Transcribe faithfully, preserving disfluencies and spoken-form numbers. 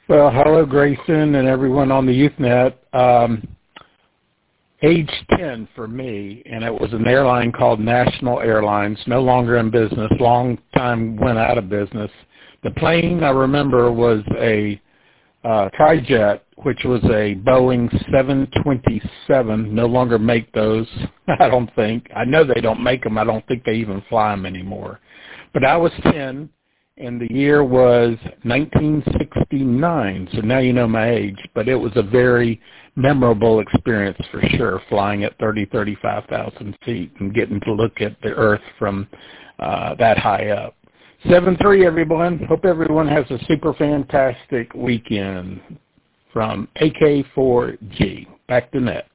Well, hello, Grayson, and everyone on the YouthNet. Um, age ten for me, and it was an airline called National Airlines, no longer in business, long time went out of business. The plane I remember was a uh, Trijet, which was a Boeing seven twenty-seven, no longer make those, I don't think. I know they don't make them. I don't think they even fly them anymore. But I was ten. And the year was nineteen sixty-nine, so now you know my age, but it was a very memorable experience for sure, flying at thirty, thirty-five thousand feet and getting to look at the Earth from uh, that high up. seven three, everyone. Hope everyone has a super fantastic weekend from A K four G. Back to net.